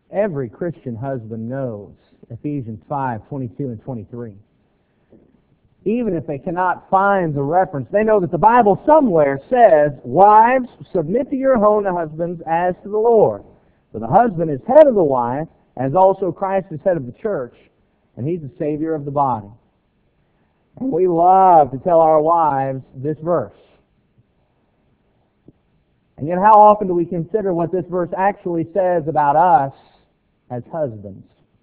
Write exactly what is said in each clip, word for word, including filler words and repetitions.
Every Christian husband knows Ephesians five, twenty-two and twenty-three. Even if they cannot find the reference, they know that the Bible somewhere says, "Wives, submit to your own husbands as to the Lord. For the husband is head of the wife, as also Christ is head of the church, and He's the Savior of the body." And we love to tell our wives this verse. And yet how often do we consider what this verse actually says about us as husbands?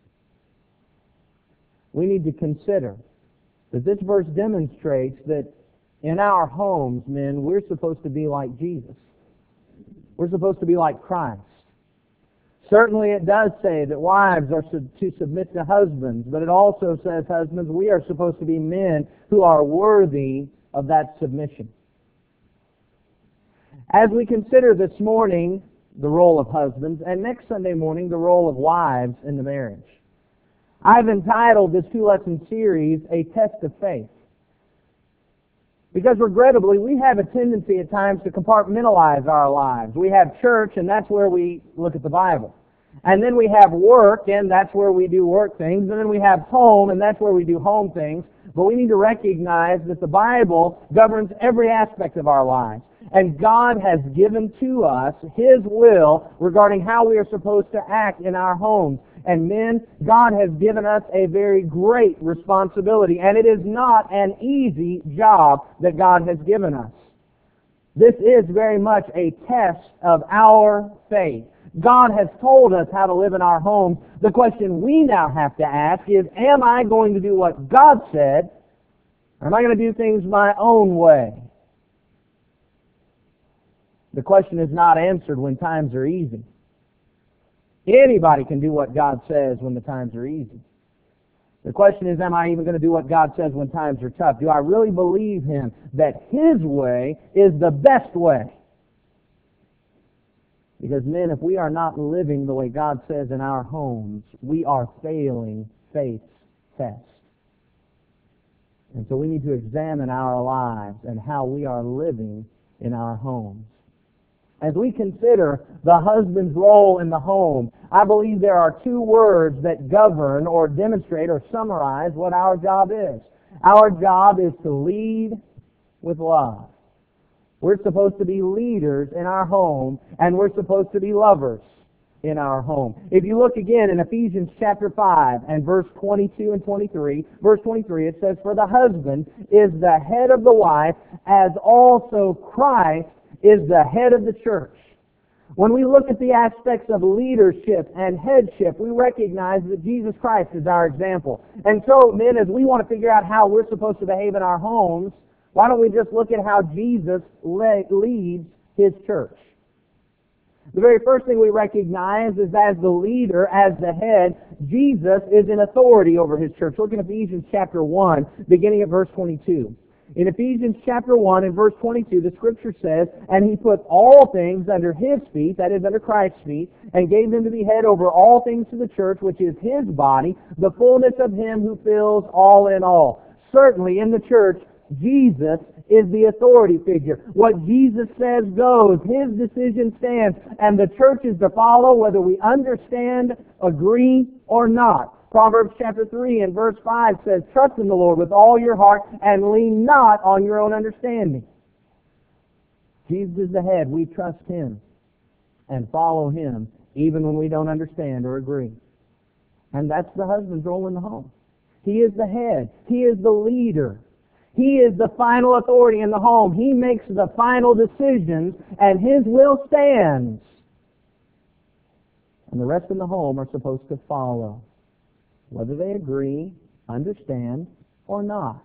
We need to consider that this verse demonstrates that in our homes, men, we're supposed to be like Jesus. We're supposed to be like Christ. Certainly it does say that wives are to submit to husbands, but it also says, husbands, we are supposed to be men who are worthy of that submission. As we consider this morning the role of husbands, and next Sunday morning the role of wives in the marriage, I've entitled this two-lesson series, A Test of Faith. Because regrettably, we have a tendency at times to compartmentalize our lives. We have church, and that's where we look at the Bible. And then we have work, and that's where we do work things. And then we have home, and that's where we do home things. But we need to recognize that the Bible governs every aspect of our lives. And God has given to us His will regarding how we are supposed to act in our homes. And men, God has given us a very great responsibility. And it is not an easy job that God has given us. This is very much a test of our faith. God has told us how to live in our homes. The question we now have to ask is, am I going to do what God said, or am I going to do things my own way? The question is not answered when times are easy. Anybody can do what God says when the times are easy. The question is, am I even going to do what God says when times are tough? Do I really believe Him that His way is the best way? Because men, if we are not living the way God says in our homes, we are failing faith's test. And so we need to examine our lives and how we are living in our homes. As we consider the husband's role in the home, I believe there are two words that govern or demonstrate or summarize what our job is. Our job is to lead with love. We're supposed to be leaders in our home, and we're supposed to be lovers in our home. If you look again in Ephesians chapter five and verse twenty-two and twenty-three, verse twenty-three, it says, "For the husband is the head of the wife, as also Christ is the head of the church." When we look at the aspects of leadership and headship, we recognize that Jesus Christ is our example. And so, men, as we want to figure out how we're supposed to behave in our homes, why don't we just look at how Jesus le- leads His church? The very first thing we recognize is as the leader, as the head, Jesus is in authority over His church. Look at Ephesians chapter one, beginning at verse twenty-two. In Ephesians chapter one and verse twenty-two, the Scripture says, "And He put all things under His feet," that is, under Christ's feet, "and gave Him to be head over all things to the church, which is His body, the fullness of Him who fills all in all." Certainly, in the church, Jesus is the authority figure. What Jesus says goes. His decision stands. And the church is to follow whether we understand, agree, or not. Proverbs chapter three and verse five says, "Trust in the Lord with all your heart and lean not on your own understanding." Jesus is the head. We trust Him and follow Him even when we don't understand or agree. And that's the husband's role in the home. He is the head. He is the leader. He is the final authority in the home. He makes the final decisions, and His will stands. And the rest in the home are supposed to follow, whether they agree, understand, or not.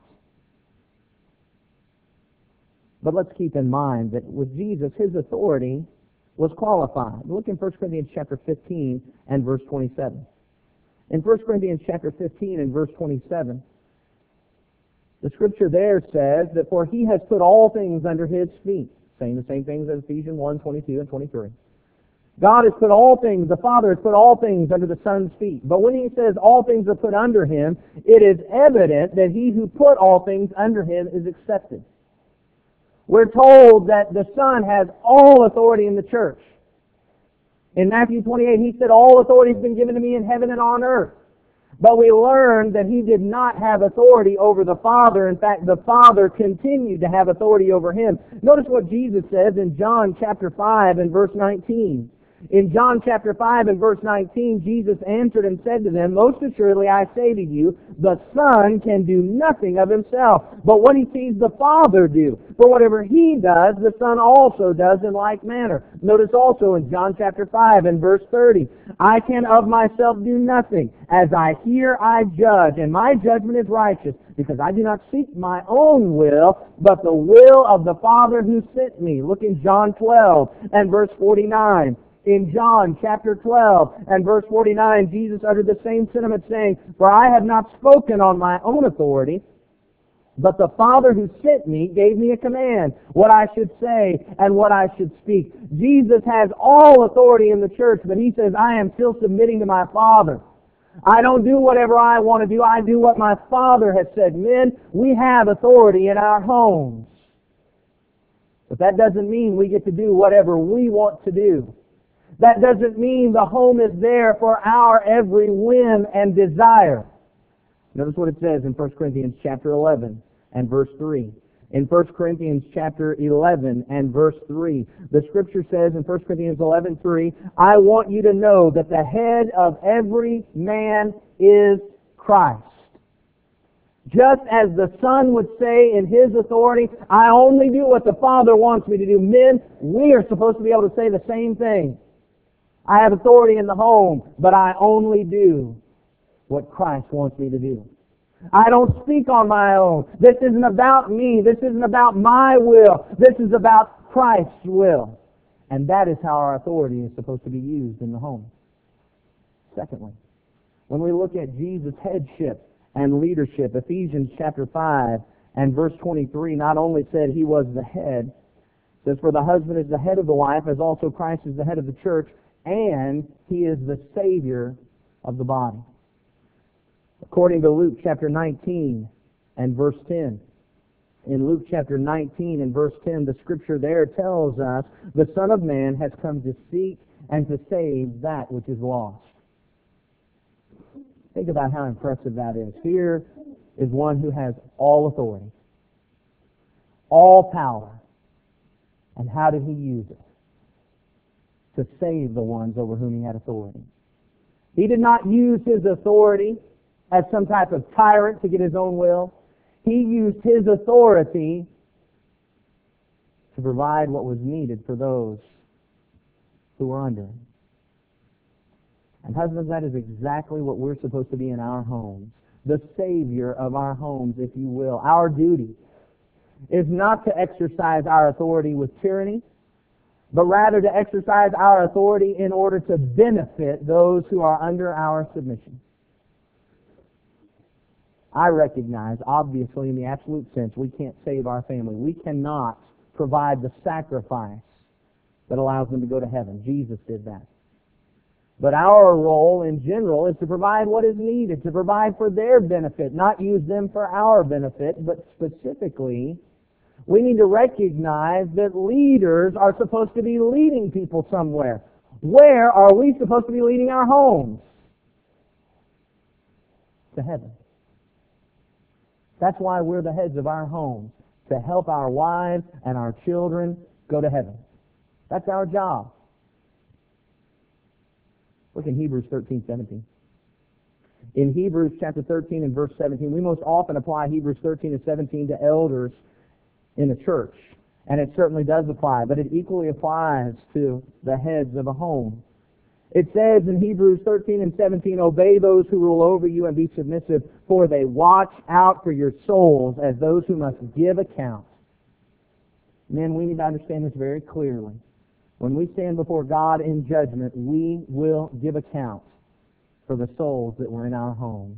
But let's keep in mind that with Jesus, His authority was qualified. Look in First Corinthians chapter fifteen and verse twenty-seven. In First Corinthians chapter fifteen and verse twenty-seven, the Scripture there says that, "For He has put all things under His feet," saying the same things as Ephesians one, twenty-two and twenty-three. God has put all things, the Father has put all things under the Son's feet. But when He says all things are put under Him, it is evident that He who put all things under Him is accepted. We're told that the Son has all authority in the church. In Matthew twenty-eight, He said, all authority has been given to me in heaven and on earth. But we learned that He did not have authority over the Father. In fact, the Father continued to have authority over Him. Notice what Jesus says in John chapter five and verse nineteen. In John chapter five and verse nineteen, Jesus answered and said to them, most assuredly I say to you, the Son can do nothing of Himself, but what He sees the Father do. For whatever He does, the Son also does in like manner. Notice also in John chapter five and verse thirty, I can of myself do nothing. As I hear, I judge, and my judgment is righteous, because I do not seek my own will, but the will of the Father who sent me. Look in John twelve and verse forty-nine. In John chapter twelve and verse forty-nine, Jesus uttered the same sentiment, saying, for I have not spoken on my own authority, but the Father who sent me gave me a command, what I should say and what I should speak. Jesus has all authority in the church, but He says, I am still submitting to my Father. I don't do whatever I want to do. I do what my Father has said. Men, we have authority in our homes. But that doesn't mean we get to do whatever we want to do. That doesn't mean the home is there for our every whim and desire. Notice what it says in First Corinthians chapter eleven and verse three. In First Corinthians chapter eleven and verse three, the Scripture says in First Corinthians eleven three, I want you to know that the head of every man is Christ. Just as the Son would say in His authority, I only do what the Father wants me to do. Men, we are supposed to be able to say the same thing. I have authority in the home, but I only do what Christ wants me to do. I don't speak on my own. This isn't about me. This isn't about my will. This is about Christ's will. And that is how our authority is supposed to be used in the home. Secondly, when we look at Jesus' headship and leadership, Ephesians chapter five and verse twenty-three not only said He was the head, it says, for the husband is the head of the wife, as also Christ is the head of the church, and He is the Savior of the body. According to Luke chapter nineteen and verse ten. In Luke chapter nineteen and verse ten, the Scripture there tells us, the Son of Man has come to seek and to save that which is lost. Think about how impressive that is. Here is one who has all authority, all power. And how did He use it? To save the ones over whom He had authority. He did not use His authority as some type of tyrant to get His own will. He used His authority to provide what was needed for those who were under Him. And husbands, that is exactly what we're supposed to be in our homes. The Savior of our homes, if you will. Our duty is not to exercise our authority with tyranny, but rather to exercise our authority in order to benefit those who are under our submission. I recognize, obviously, in the absolute sense, we can't save our family. We cannot provide the sacrifice that allows them to go to heaven. Jesus did that. But our role in general is to provide what is needed, to provide for their benefit, not use them for our benefit, but specifically, we need to recognize that leaders are supposed to be leading people somewhere. Where are we supposed to be leading our homes? To heaven. That's why we're the heads of our homes, to help our wives and our children go to heaven. That's our job. Look in Hebrews thirteen seventeen. In Hebrews chapter thirteen and verse seventeen, we most often apply Hebrews thirteen and seventeen to elders in the church. And it certainly does apply, but it equally applies to the heads of a home. It says in Hebrews thirteen and seventeen, obey those who rule over you and be submissive, for they watch out for your souls as those who must give account. Men, we need to understand this very clearly. When we stand before God in judgment, we will give account for the souls that were in our homes.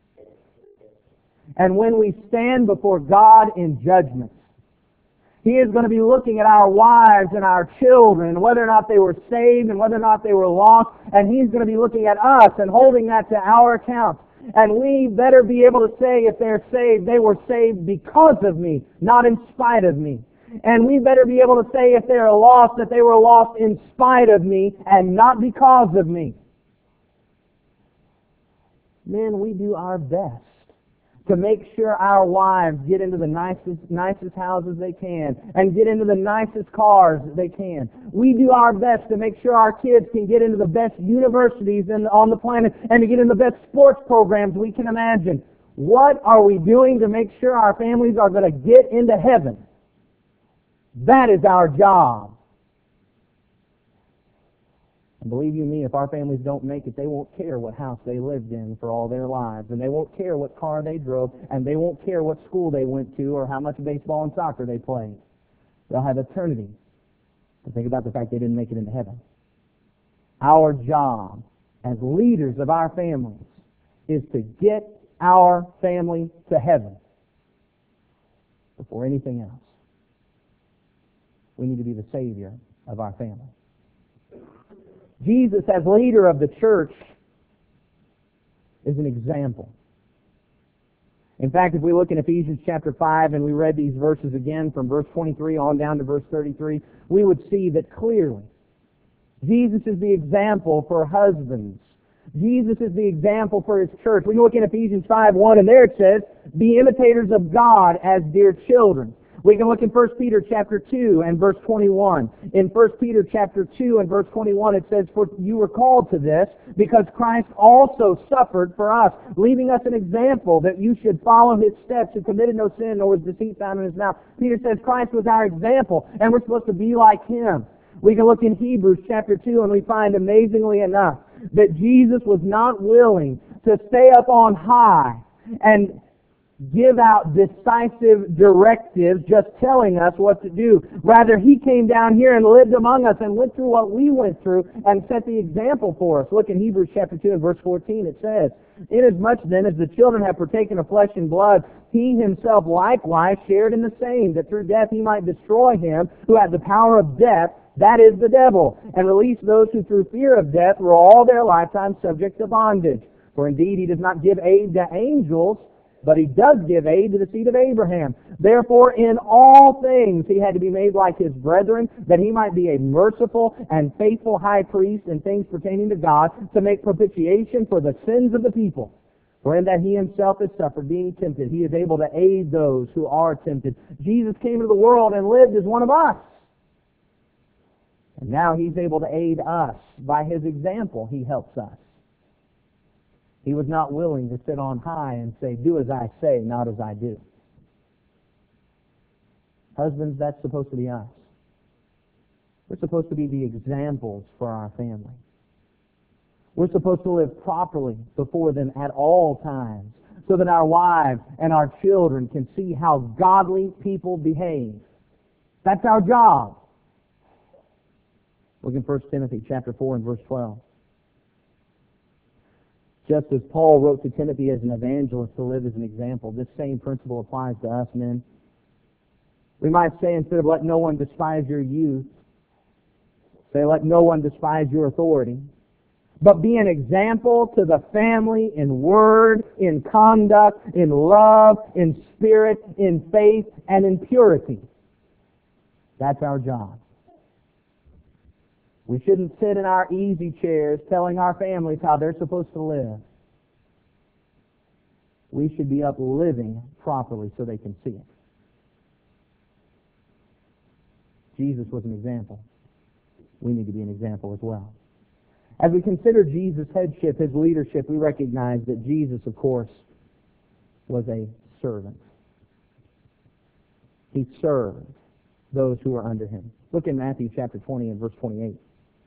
And when we stand before God in judgment, He is going to be looking at our wives and our children, and whether or not they were saved and whether or not they were lost, and He's going to be looking at us and holding that to our account. And we better be able to say, if they're saved, they were saved because of me, not in spite of me. And we better be able to say if they are lost, that they were lost in spite of me and not because of me. Men, we do our best to make sure our wives get into the nicest, nicest houses they can and get into the nicest cars they can. We do our best to make sure our kids can get into the best universities in, on the planet and to get in the best sports programs we can imagine. What are we doing to make sure our families are going to get into heaven? That is our job. And believe you me, if our families don't make it, they won't care what house they lived in for all their lives, and they won't care what car they drove, and they won't care what school they went to or how much baseball and soccer they played. They'll have eternity to think about the fact they didn't make it into heaven. Our job as leaders of our families is to get our family to heaven before anything else. We need to be the Savior of our family. Jesus, as leader of the church, is an example. In fact, if we look in Ephesians chapter five and we read these verses again from verse twenty-three on down to verse thirty-three, we would see that clearly Jesus is the example for husbands. Jesus is the example for His church. We can look in Ephesians five one, and there it says, "Be imitators of God as dear children." We can look in First Peter chapter two and verse twenty-one. In First Peter chapter two and verse twenty-one it says, "For you were called to this, because Christ also suffered for us, leaving us an example that you should follow His steps, who committed no sin, nor was deceit found in His mouth." Peter says Christ was our example, and we're supposed to be like Him. We can look in Hebrews chapter two, and we find, amazingly enough, that Jesus was not willing to stay up on high and give out decisive directives just telling us what to do. Rather, He came down here and lived among us and went through what we went through and set the example for us. Look in Hebrews chapter two and verse fourteen. It says, "Inasmuch then as the children have partaken of flesh and blood, He Himself likewise shared in the same, that through death He might destroy him who had the power of death, that is the devil, and release those who through fear of death were all their lifetime subject to bondage. For indeed He does not give aid to angels, but He does give aid to the seed of Abraham. Therefore, in all things He had to be made like His brethren, that He might be a merciful and faithful high priest in things pertaining to God, to make propitiation for the sins of the people. For in that He Himself has suffered, being tempted, He is able to aid those who are tempted." Jesus came into the world and lived as one of us. And now He's able to aid us. By His example, He helps us. He was not willing to sit on high and say, "Do as I say, not as I do." Husbands, that's supposed to be us. We're supposed to be the examples for our family. We're supposed to live properly before them at all times, so that our wives and our children can see how godly people behave. That's our job. Look in First Timothy chapter four and verse twelve. Just as Paul wrote to Timothy as an evangelist to live as an example, this same principle applies to us men. We might say, instead of "let no one despise your youth," say, "let no one despise your authority." But be an example to the family in word, in conduct, in love, in spirit, in faith, and in purity. That's our job. We shouldn't sit in our easy chairs telling our families how they're supposed to live. We should be up living properly so they can see it. Jesus was an example. We need to be an example as well. As we consider Jesus' headship, His leadership, we recognize that Jesus, of course, was a servant. He served those who were under Him. Look in Matthew chapter twenty and verse twenty-eight.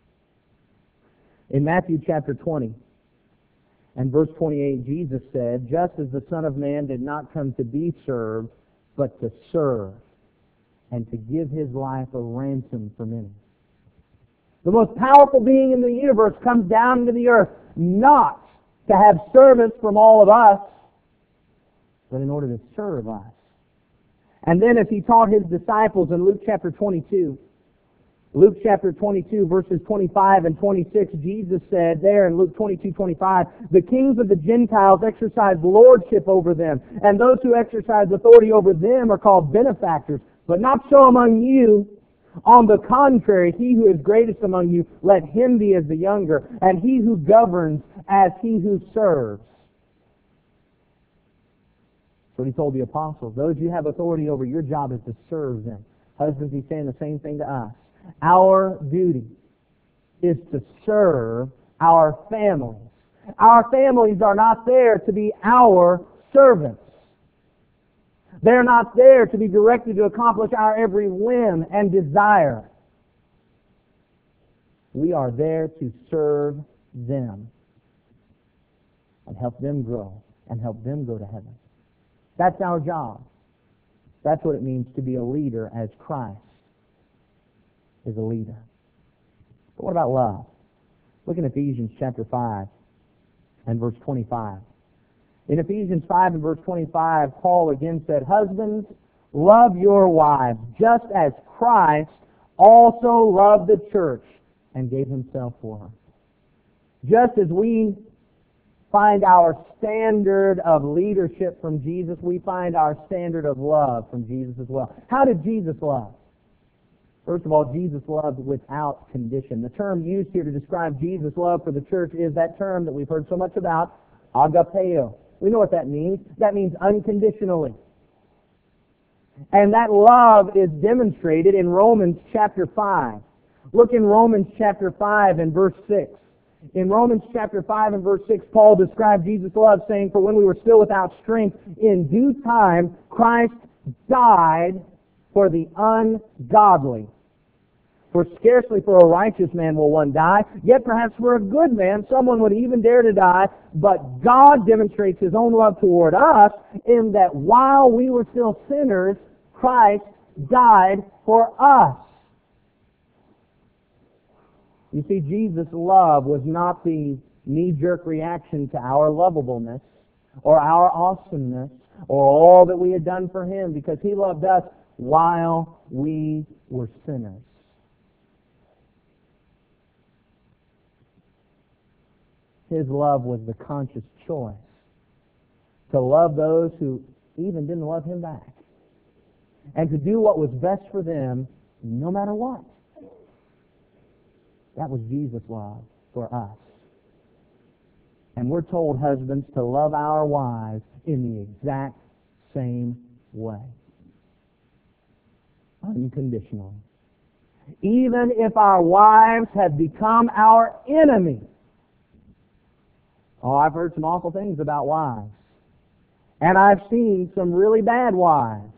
In Matthew chapter twenty and verse twenty-eight, Jesus said, "Just as the Son of Man did not come to be served, but to serve, and to give His life a ransom for many." The most powerful being in the universe comes down into the earth, not to have service from all of us, but in order to serve us. And then as He taught His disciples in Luke chapter twenty-two, Luke chapter twenty-two, verses twenty-five and twenty-six, Jesus said there in Luke twenty-two twenty-five, "The kings of the Gentiles exercise lordship over them, and those who exercise authority over them are called benefactors. But not so among you. On the contrary, he who is greatest among you, let him be as the younger, and he who governs as he who serves. That's what he told the apostles. Those you have authority over, your job is to serve them. Husbands, he's saying the same thing to us. Our duty is to serve our families. Our families are not there to be our servants. They're not there to be directed to accomplish our every whim and desire. We are there to serve them and help them grow and help them go to heaven. That's our job. That's what it means to be a leader as Christ is a leader. But what about love? Look in Ephesians chapter five and verse twenty-five. In Ephesians five and verse twenty-five, Paul again said, Husbands, love your wives, just as Christ also loved the church and gave himself for her. Just as we find our standard of leadership from Jesus, we find our standard of love from Jesus as well. How did Jesus love? First of all, Jesus loved without condition. The term used here to describe Jesus' love for the church is that term that we've heard so much about, agapeo. We know what that means. That means unconditionally. And that love is demonstrated in Romans chapter five. Look in Romans chapter five and verse six. In Romans chapter five and verse six, Paul described Jesus' love, saying, For when we were still without strength, in due time Christ died for the ungodly. For scarcely for a righteous man will one die, yet perhaps for a good man someone would even dare to die. But God demonstrates His own love toward us in that while we were still sinners, Christ died for us. You see, Jesus' love was not the knee-jerk reaction to our lovableness or our awesomeness or all that we had done for Him, because He loved us while we were sinners. His love was the conscious choice to love those who even didn't love Him back, and to do what was best for them no matter what. That was Jesus' love for us. And we're told, husbands, to love our wives in the exact same way. Unconditionally. Even if our wives have become our enemies. Oh, I've heard some awful things about wives. And I've seen some really bad wives.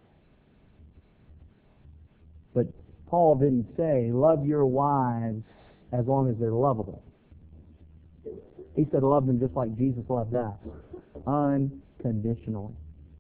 But Paul didn't say, love your wives as long as they're lovable. He said, love them just like Jesus loved us. Unconditionally.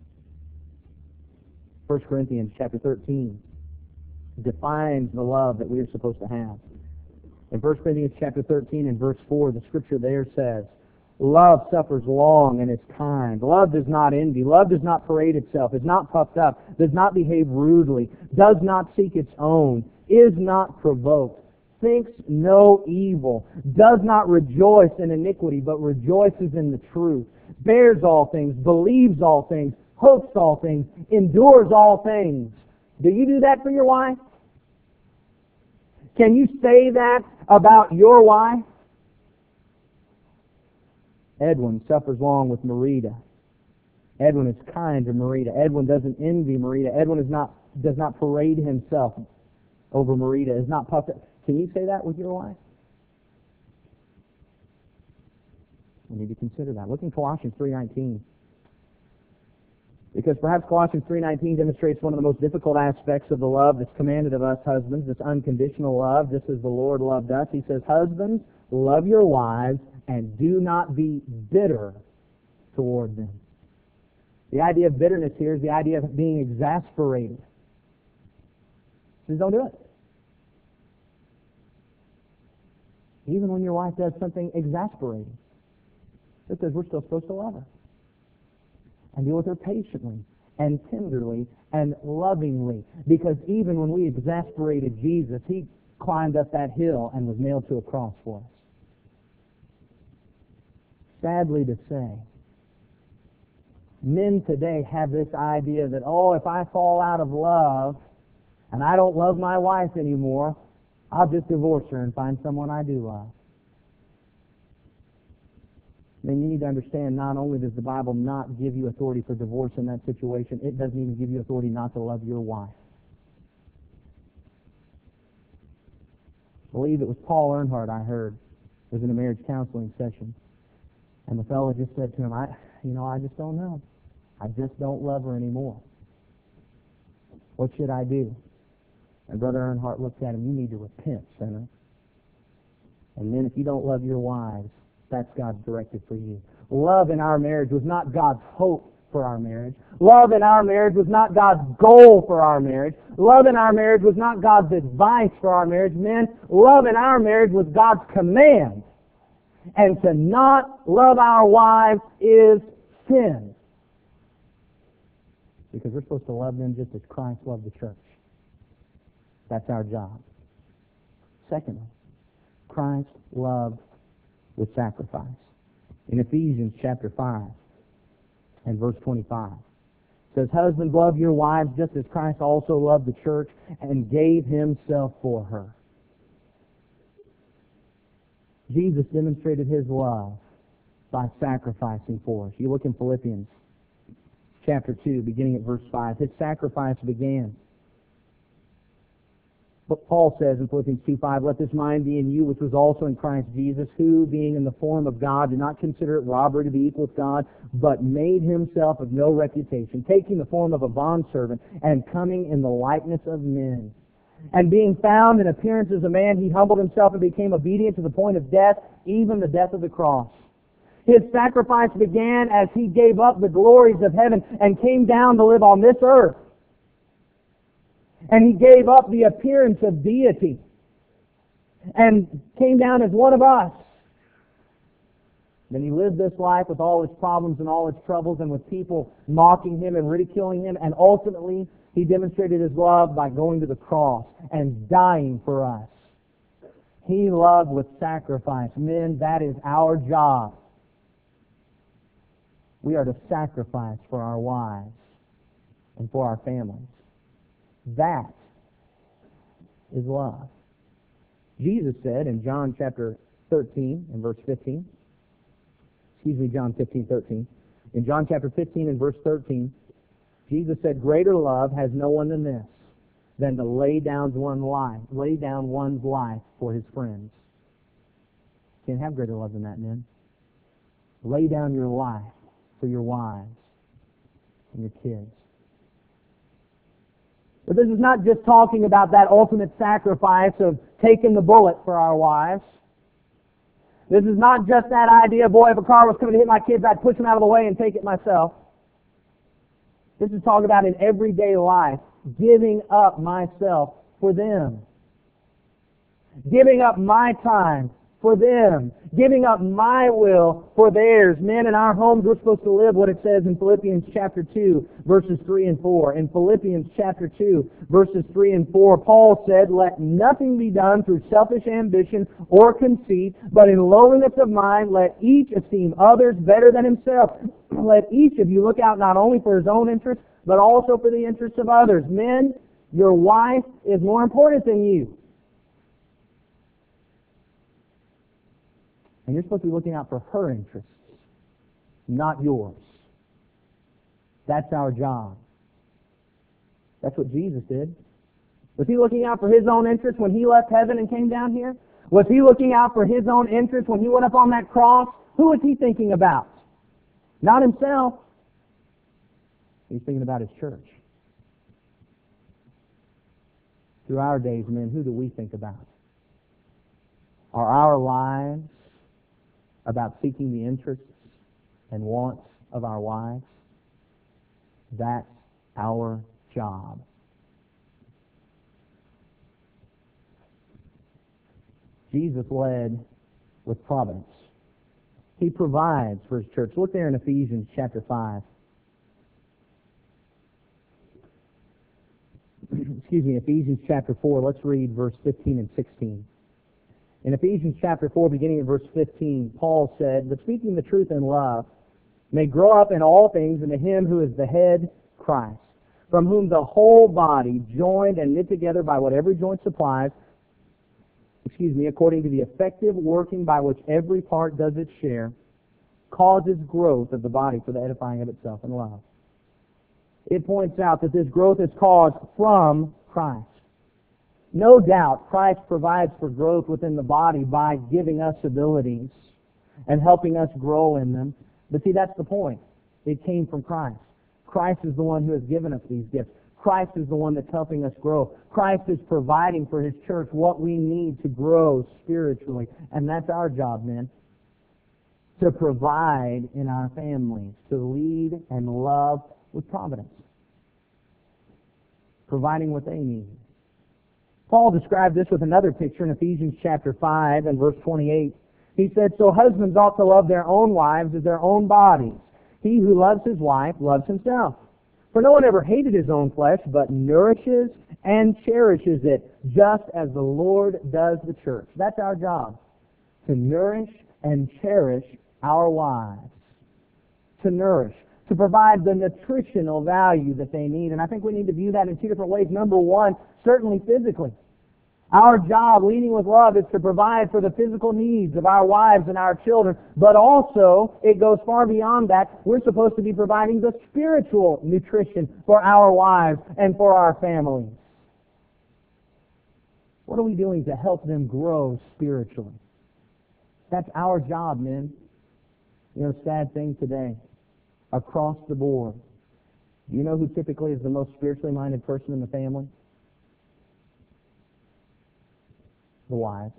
First Corinthians chapter thirteen defines the love that we are supposed to have. In First Corinthians chapter thirteen and verse four, the scripture there says, Love suffers long and is kind. Love does not envy. Love does not parade itself, is not puffed up, does not behave rudely, does not seek its own, is not provoked, thinks no evil, does not rejoice in iniquity, but rejoices in the truth, bears all things, believes all things, hopes all things, endures all things. Do you do that for your wife? Can you say that about your wife? Edwin suffers long with Marita. Edwin is kind to Marita. Edwin doesn't envy Marita. Edwin is not does not parade himself over Marita, is not puffed up. Can you say that with your wife? We need to consider that. Look in Colossians three nineteen. Because perhaps Colossians three nineteen demonstrates one of the most difficult aspects of the love that's commanded of us husbands, this unconditional love, just as the Lord loved us. He says, Husbands, love your wives and do not be bitter toward them. The idea of bitterness here is the idea of being exasperated. He says, don't do it. Even when your wife does something exasperating. Because we're still supposed to love her. And deal with her patiently and tenderly and lovingly. Because even when we exasperated Jesus, He climbed up that hill and was nailed to a cross for us. Sadly to say, Men today have this idea that, oh, if I fall out of love and I don't love my wife anymore, I'll just divorce her and find someone I do love. Then you need to understand, not only does the Bible not give you authority for divorce in that situation, it doesn't even give you authority not to love your wife. I believe it was Paul Earnhardt I heard was in a marriage counseling session. And the fellow just said to him, I, you know, I just don't know. I just don't love her anymore. What should I do? And Brother Earnhardt looked at him, you need to repent, sinner. And then if you don't love your wives, that's God's directive for you. Love in our marriage was not God's hope for our marriage. Love in our marriage was not God's goal for our marriage. Love in our marriage was not God's advice for our marriage. Men, love in our marriage was God's command. And to not love our wives is sin. Because we're supposed to love them just as Christ loved the church. That's our job. Secondly, Christ loved with sacrifice. In Ephesians chapter five and verse twenty-five, it says, husbands, love your wives just as Christ also loved the church and gave himself for her. Jesus demonstrated his love by sacrificing for us. You look in Philippians chapter two, beginning at verse five. His sacrifice began. But Paul says in Philippians two five, let this mind be in you, which was also in Christ Jesus, who, being in the form of God, did not consider it robbery to be equal with God, but made himself of no reputation, taking the form of a bondservant, and coming in the likeness of men. And being found in appearance as a man, he humbled himself and became obedient to the point of death, even the death of the cross. His sacrifice began as he gave up the glories of heaven and came down to live on this earth. And he gave up the appearance of deity and came down as one of us. Then he lived this life with all his problems and all his troubles and with people mocking him and ridiculing him. And ultimately, he demonstrated his love by going to the cross and dying for us. He loved with sacrifice. Men, that is our job. We are to sacrifice for our wives and for our families. That is love. Jesus said in John chapter thirteen and verse fifteen, excuse me, John fifteen, thirteen. In John chapter fifteen and verse thirteen, Jesus said, greater love has no one than this, than to lay down one's life, lay down one's life for his friends. Can't have greater love than that, men. Lay down your life for your wives and your kids. But this is not just talking about that ultimate sacrifice of taking the bullet for our wives. This is not just that idea, boy, if a car was coming to hit my kids, I'd push them out of the way and take it myself. This is talking about in everyday life, giving up myself for them. Giving up my time for them. Giving up my will for theirs. Men, in our homes, we're supposed to live what it says in Philippians chapter two, verses three and four. In Philippians chapter two, verses three and four, Paul said, let nothing be done through selfish ambition or conceit, but in lowliness of mind, let each esteem others better than himself. Let each of you look out not only for his own interests, but also for the interests of others. Men, your wife is more important than you. And you're supposed to be looking out for her interests, not yours. That's our job. That's what Jesus did. Was he looking out for his own interests when he left heaven and came down here? Was he looking out for his own interests when he went up on that cross? Who was he thinking about? Not himself. He's thinking about his church. Through our days, men, who do we think about? Are our lives about seeking the interests and wants of our wives? That's our job. Jesus led with providence. He provides for his church. Look there in Ephesians chapter five. Excuse me, Ephesians chapter four. Let's read verse fifteen and sixteen. In Ephesians chapter four, beginning at verse fifteen, Paul said, but speaking the truth in love, may grow up in all things into Him who is the head, Christ, from whom the whole body, joined and knit together by what every joint supplies, excuse me, according to the effective working by which every part does its share, causes growth of the body for the edifying of itself in love. It points out that this growth is caused from Christ. No doubt, Christ provides for growth within the body by giving us abilities and helping us grow in them. But see, that's the point. It came from Christ. Christ is the one who has given us these gifts. Christ is the one that's helping us grow. Christ is providing for His church what we need to grow spiritually. And that's our job, men. To provide in our families, to lead and love with providence. Providing what they need. Paul described this with another picture in Ephesians chapter five and verse twenty-eight. He said, "So husbands ought to love their own wives as their own bodies. He who loves his wife loves himself. For no one ever hated his own flesh, but nourishes and cherishes it, just as the Lord does the church." That's our job. To nourish and cherish our wives. To nourish. To provide the nutritional value that they need. And I think we need to view that in two different ways. Number one, certainly physically. Our job, leading with love, is to provide for the physical needs of our wives and our children. But also, it goes far beyond that. We're supposed to be providing the spiritual nutrition for our wives and for our families. What are we doing to help them grow spiritually? That's our job, men. You know, sad thing today. Across the board. Do you know who typically is the most spiritually minded person in the family? The wives.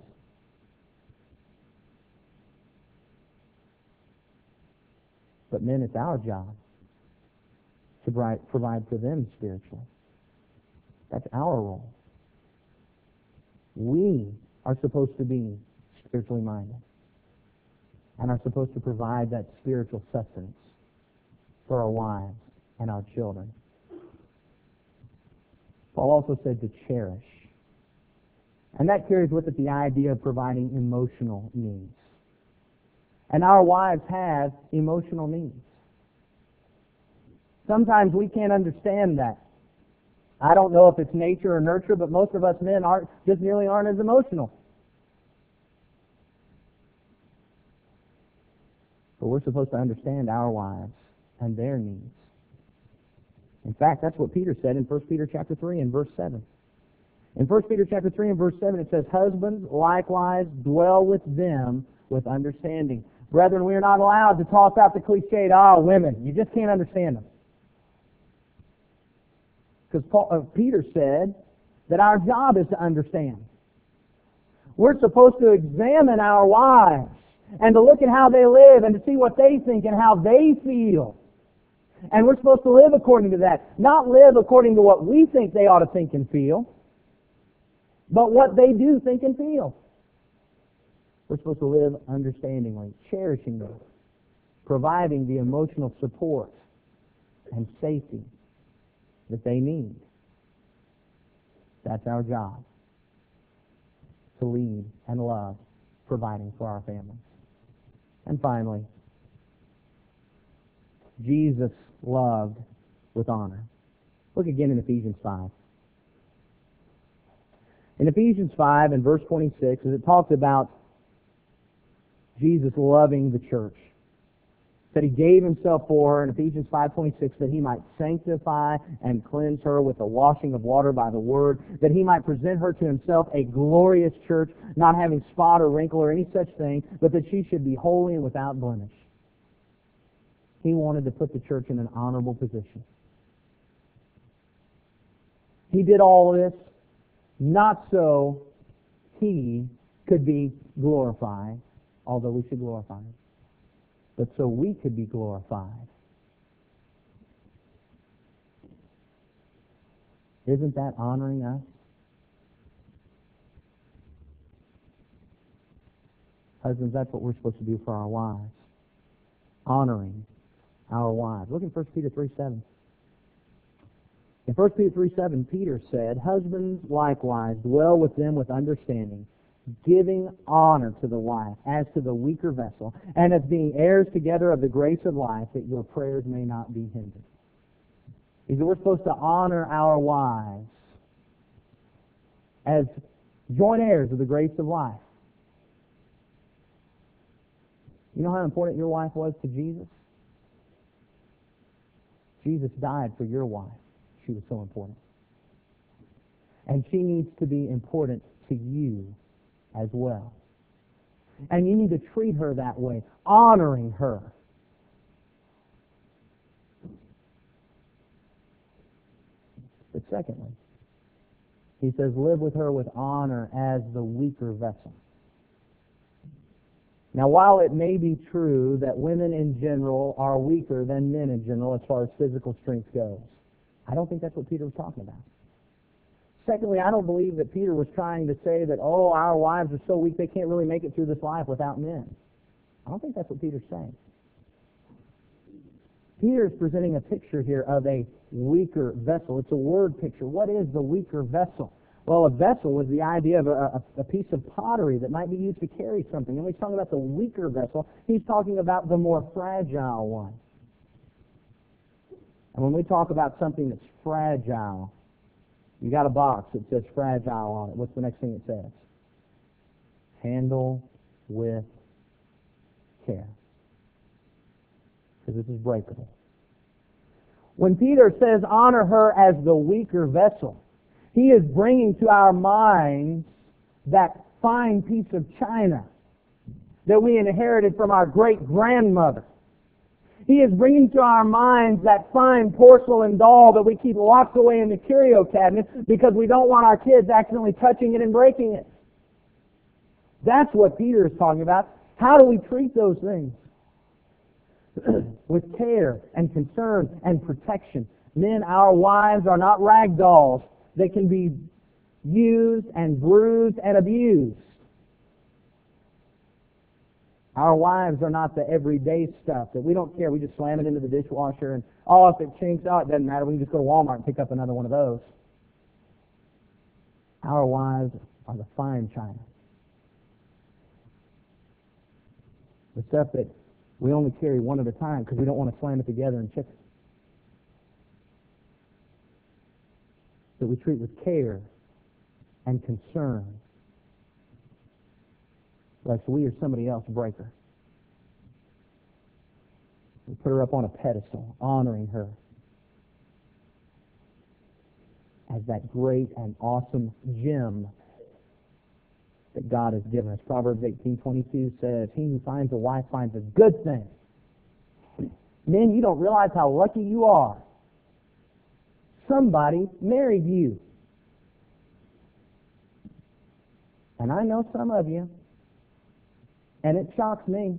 But men, it's our job to provide for them spiritually. That's our role. We are supposed to be spiritually minded and are supposed to provide that spiritual sustenance for our wives and our children. Paul also said to cherish. And that carries with it the idea of providing emotional needs. And our wives have emotional needs. Sometimes we can't understand that. I don't know if it's nature or nurture, but most of us men aren't just nearly aren't as emotional. But we're supposed to understand our wives and their needs. In fact, that's what Peter said in First Peter chapter three and verse seven. In First Peter chapter three and verse seven, it says, "Husbands, likewise, dwell with them with understanding." Brethren, we are not allowed to toss out the cliched, "Ah, women, you just can't understand them." Because Paul, uh, Peter said that our job is to understand. We're supposed to examine our wives and to look at how they live and to see what they think and how they feel. And we're supposed to live according to that. Not live according to what we think they ought to think and feel, but what they do think and feel. We're supposed to live understandingly, cherishing them, providing the emotional support and safety that they need. That's our job, to lead and love, providing for our families. And finally, Jesus loved with honor. Look again in Ephesians five. In Ephesians five and verse twenty-six, as it talks about Jesus loving the church, that He gave Himself for her in Ephesians five twenty-six, that He might sanctify and cleanse her with the washing of water by the Word, that He might present her to Himself a glorious church, not having spot or wrinkle or any such thing, but that she should be holy and without blemish. He wanted to put the church in an honorable position. He did all this not so He could be glorified, although we should glorify Him, but so we could be glorified. Isn't that honoring us? Husbands, that's what we're supposed to do for our wives. Honoring our wives. Look in First Peter three seven. In First Peter three seven, Peter said, "Husbands likewise dwell with them with understanding, giving honor to the wife as to the weaker vessel, and as being heirs together of the grace of life, that your prayers may not be hindered. He said we're supposed to honor our wives as joint heirs of the grace of life. You know how important your wife was to Jesus? Jesus died for your wife. She was so important. And she needs to be important to you as well. And you need to treat her that way, honoring her. But secondly, he says, live with her with honor as the weaker vessel. Now, while it may be true that women in general are weaker than men in general as far as physical strength goes, I don't think that's what Peter was talking about. Secondly, I don't believe that Peter was trying to say that, oh, our wives are so weak they can't really make it through this life without men. I don't think that's what Peter's saying. Peter is presenting a picture here of a weaker vessel. It's a word picture. What is the weaker vessel? Well, a vessel was the idea of a, a, a piece of pottery that might be used to carry something. And when he's talking about the weaker vessel, he's talking about the more fragile one. And when we talk about something that's fragile, you got a box that says fragile on it. What's the next thing it says? Handle with care. Because this is breakable. When Peter says honor her as the weaker vessel, he is bringing to our minds that fine piece of china that we inherited from our great-grandmother. He is bringing to our minds that fine porcelain doll that we keep locked away in the curio cabinet because we don't want our kids accidentally touching it and breaking it. That's what Peter is talking about. How do we treat those things? With care and concern and protection. Men, our wives are not rag dolls. They can be used and bruised and abused. Our wives are not the everyday stuff that we don't care. We just slam it into the dishwasher and, oh, if it chinks out, it doesn't matter. We can just go to Walmart and pick up another one of those. Our wives are the fine china. The stuff that we only carry one at a time because we don't want to slam it together and chip it. That we treat with care and concern, lest we or somebody else break her. We put her up on a pedestal, honoring her as that great and awesome gem that God has given us. Proverbs eighteen twenty-two says, he who finds a wife finds a good thing. Men, you don't realize how lucky you are. Somebody married you. And I know some of you, and it shocks me.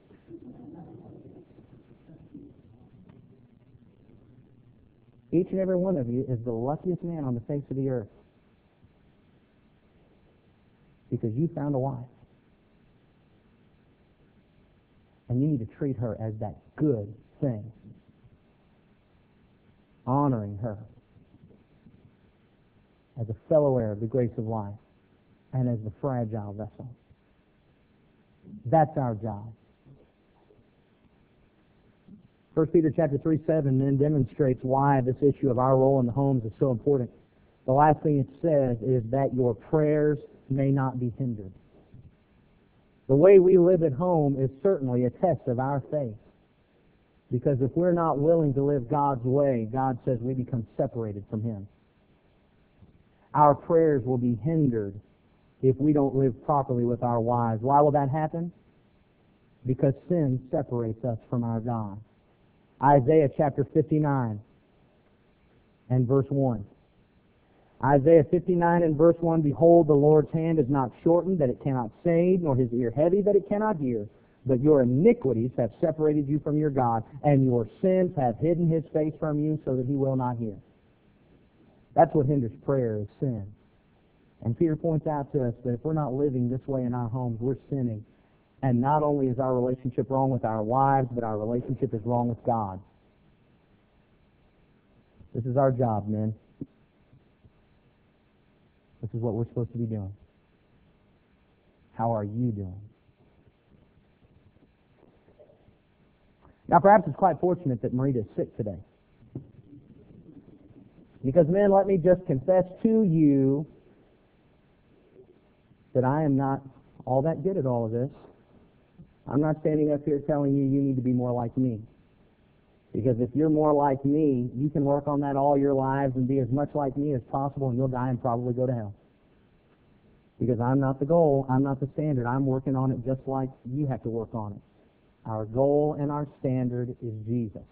Each and every one of you is the luckiest man on the face of the earth because you found a wife. And you need to treat her as that good thing, honoring her as a fellow heir of the grace of life and as the fragile vessel. That's our job. First Peter chapter three seven then demonstrates why this issue of our role in the homes is so important. The last thing it says is that your prayers may not be hindered. The way we live at home is certainly a test of our faith. Because if we're not willing to live God's way, God says we become separated from Him. Our prayers will be hindered if we don't live properly with our wives. Why will that happen? Because sin separates us from our God. Isaiah chapter fifty-nine and verse one. Isaiah fifty-nine and verse one, behold, the Lord's hand is not shortened that it cannot save, nor his ear heavy that it cannot hear. But your iniquities have separated you from your God, and your sins have hidden His face from you so that He will not hear. That's what hinders prayer, is sin. And Peter points out to us that if we're not living this way in our homes, we're sinning. And not only is our relationship wrong with our wives, but our relationship is wrong with God. This is our job, men. This is what we're supposed to be doing. How are you doing? Now, perhaps it's quite fortunate that Marita is sick today. Because, men, let me just confess to you that I am not all that good at all of this. I'm not standing up here telling you you need to be more like me. Because if you're more like me, you can work on that all your lives and be as much like me as possible, and you'll die and probably go to hell. Because I'm not the goal, I'm not the standard. I'm working on it just like you have to work on it. Our goal and our standard is Jesus.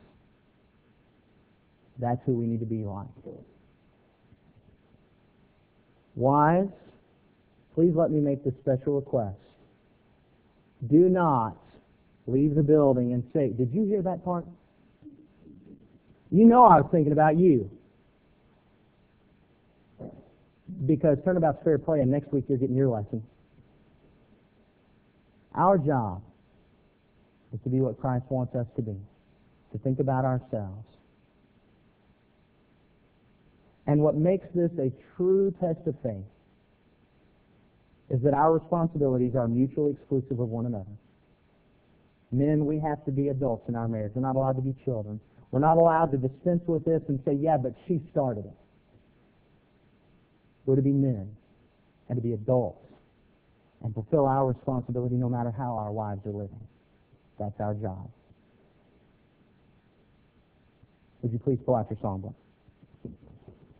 That's who we need to be like. Wives, please let me make this special request. Do not leave the building and say, did you hear that part? You know I was thinking about you. Because turnabout's fair play, and next week you're getting your lesson. Our job is to be what Christ wants us to be, to think about ourselves. And what makes this a true test of faith is that our responsibilities are mutually exclusive of one another. Men, we have to be adults in our marriage. We're not allowed to be children. We're not allowed to dispense with this and say, yeah, but she started it. We're to be men and to be adults and fulfill our responsibility no matter how our wives are living. That's our job. Would you please pull out your songbook?